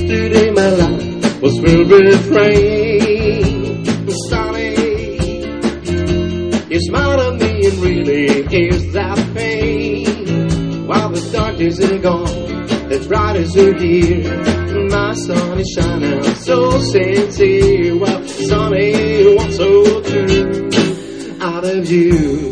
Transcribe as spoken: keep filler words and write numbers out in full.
Yesterday my life was filled with rain. Sunny, you smiled at me and really here's that pain. While the dark days are gone, the bright days are here. My sun is shining so sincere. Well, sunny, what's so true out of you?